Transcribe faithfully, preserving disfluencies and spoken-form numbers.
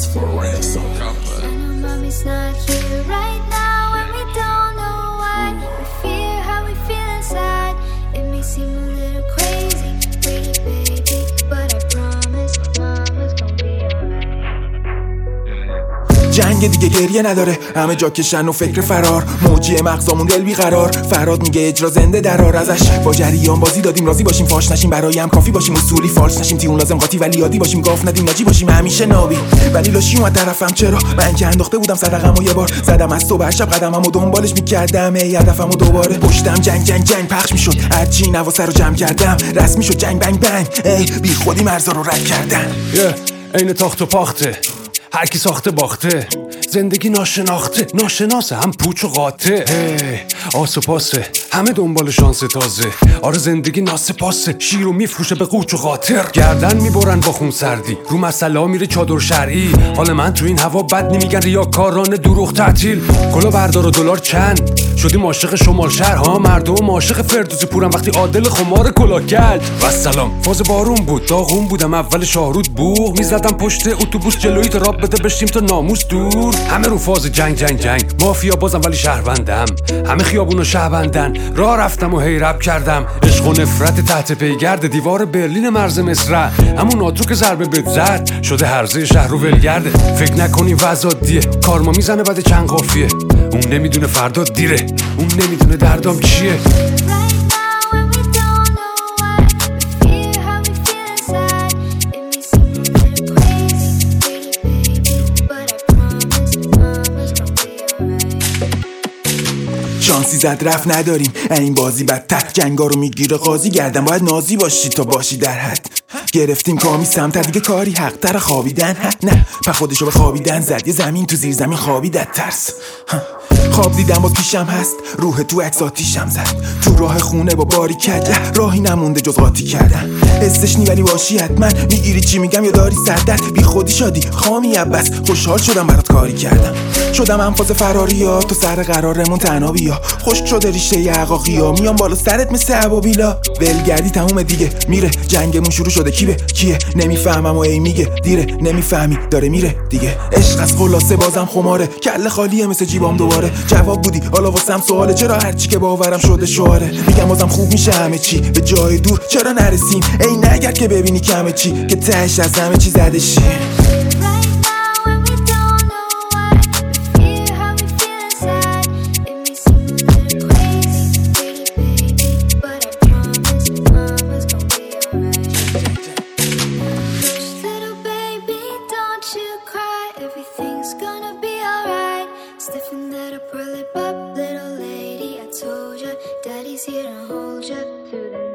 Just for ransom. I know mommy's not here right now, and we don't know why. We fear how we feel inside. It may seem a little crazy, pretty baby, but I promise mama's gonna be alright. جنگ دیگه گریه نداره، همه جا کشن و فکر فرار، موجی مغزامون دل بیقرار. فراد میگه اجرا زنده درار ازش، با جریان بازی دادیم راضی باشیم، فاش نشیم برایم کافی باشیم، اصولی فالش نشیم، تیون لازم قاطی ولی یادی باشیم، گاف ندیم ناجی باشیم همیشه نابی. ولی لاشی اومد طرفم، چرا من که انداخته بودم صدقم و یه بار زدم از صبح شب قدممو دنبالش میکردم، ای هدفمو دوباره پشتم جنگ جنگ جنگ پخش میشد، هرچی نواسه رو جمع کردم رسمی شد جنگ بنگ بنگ، ای بی خودی مرزا رو رد کردن. عین تاخت و پاخته، هر کی ساخته باخته، زندگی ناشناخته، ناشناسه هم پوچ و قاطع. هی آس و پاسه، همه دنبال شانس تازه، آره زندگی ناسپاسه، شیر رو میفروشه به قوچ و خاطر. گردن میبرن با خون سردی، رو مسئله میره چادر شرعی، حال من تو این هوا بد نمیگن ریاکاران دروغ تعطیل. کلا بردار و دلار چند شدیم عاشق شمال شهر ها، مردم عاشق فردوسی پورم وقتی عادل خمار کلا کرد. و سلام فاز بارون بود، داغون بودم اول شاهرود بوق میزدم پشت اتوبوس جلوی تا راب بده بشیم تا ناموس دور. همه رو فاز جنگ جنگ جنگ، مافیا بازم ولی شهروندم، همه خیابونو شهروندن، راه رفتم و هی رپ کردم. عشق و نفرت تحت پیگرد، دیوار برلین مرز مصر، همون ناتو که ضربه بد زد شده هرزه شهر رو ولگرده. فکر نکنی وضع عادیه، کارما میزنه بعد چند قافیه، اون نمیدونه فردا دیره، اون نمیدونه دردام چیه. شانسی زد رفت نداریم این بازی بدتر، جنگا رو میگیره قاضی گردن، باید نازی باشی تا باشی در حد. گرفتیم کامی سمتر دیگه کاری حق تر خوابیدن، نه په خودشو به خوابیدن زد، یه زمین تو زیر زمین خوابیدت ترس. خواب دیدم باز پیشم هست، روح تو عکس آتیشم زد، تو راه خونه با باری کده راهی نمونده جز قاطی کردن. حسش نی ولی باشی حتما میگیری چی میگم یا داری سردت، بی خودی شادی خامی عباس، خوشحال شدم برات کاری کردم، شدم انفاس فراریا تو سر قرارمون تنها بیا، خشک شده ریشه ی عقاقیا، میام بالا سرت مثل ابابیلا. ولگردی تموم دیگه میره، جنگمون شروع شده کی به کیه نمیفهمم و ای میگه دیره، نمیفهمی داره میره دیگه. عشق از خلاصه بازم خماره، کله خالیه مثل جیبام دوباره، جواب بودی حالا واسم سواله، چرا هرچی که باورم شده شعاره. میگم بازم خوب میشه همه چی، به جای دور چرا نرسیم، ای نگرد که ببینی کمه چی، که تهش از همه چی زده شی. Everything's gonna be alright. Stiffen that up, roll it up, little lady. I told ya, daddy's here to hold ya through the night.